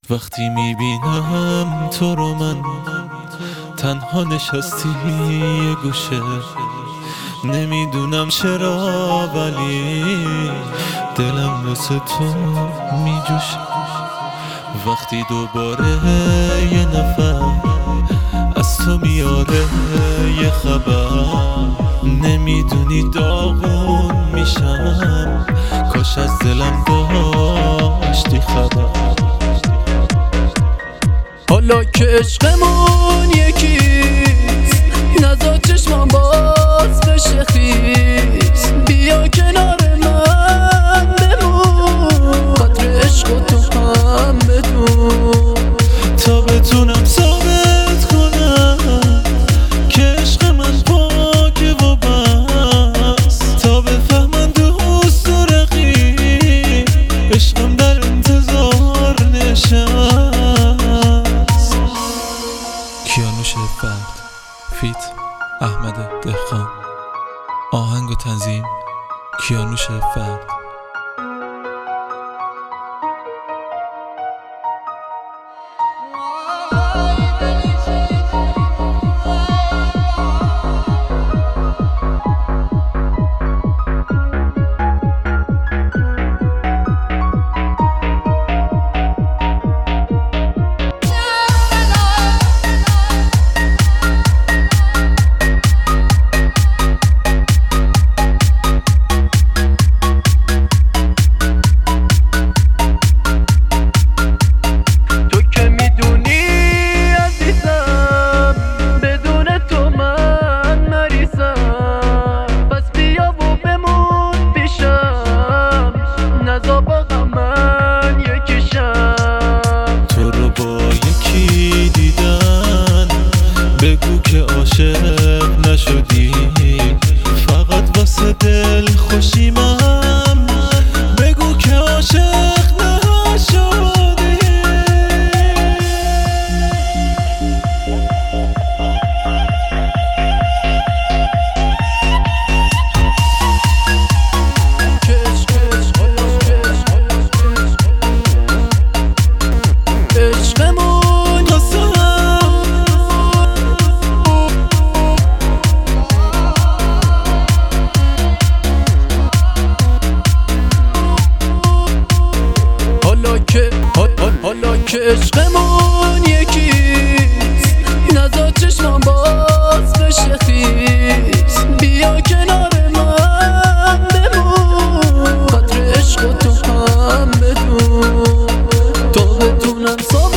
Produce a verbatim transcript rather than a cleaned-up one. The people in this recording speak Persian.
وقتی میبینم تو رو من تنها نشستی یه گوشه، نمیدونم چرا ولی دلم واسه تو میجوشه. وقتی دوباره یه نفر از تو میاره یه خبر، نمیدونی داغون میشم، کاش از دلم داشتی خبر. حالا که عشقمون یکیست، نزا چشمان باز بشه خیس، بیا کنار من بمون، قدر عشق و تو هم بدون، تا بتونم ثابت کنم که عشق من پاکه و بس، تا بفهمن دوست و رقیب عشقم در انتظار نشست. کیانوش فرد فیت احمد دهقان، آهنگ و تنظیم کیانوش فرد. بگو که عاشق نشدی، فقط واسه دل خوشیمم، بگو که عاشق نشدی. حالا که عشقمون یکیست، نزا چشمان باز بشه خیس، بیا کنار من بمون، قدر عشق و تو هم بدون، تا بتونم